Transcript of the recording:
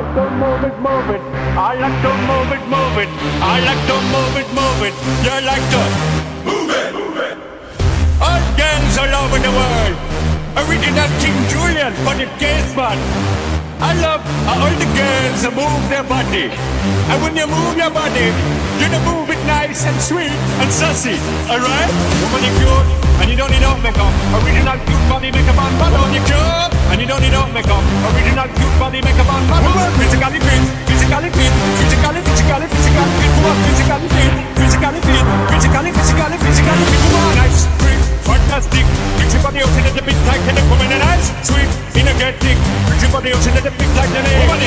to move it, move it. I like to move it, move it. I like to move it, move it. You like to move it, move it. All gangs all over the world. Original King Julian for the gay spot. I love how all the girls move their body. And when you move your body, you move it nice and sweet and sassy. Alright? Woman, you cute and you don't need no makeup. Original cute body makeup on bottom. You cute and you don't need no makeup. Original cute body makeup on bottom. Physically fit, physically fit, physically fit, physically fit, physically fit, physically fit. Nice, sweet, fantastic. Get your body out in the big like and the woman and nice, sweet, energetic. Get your body out in the big like the name.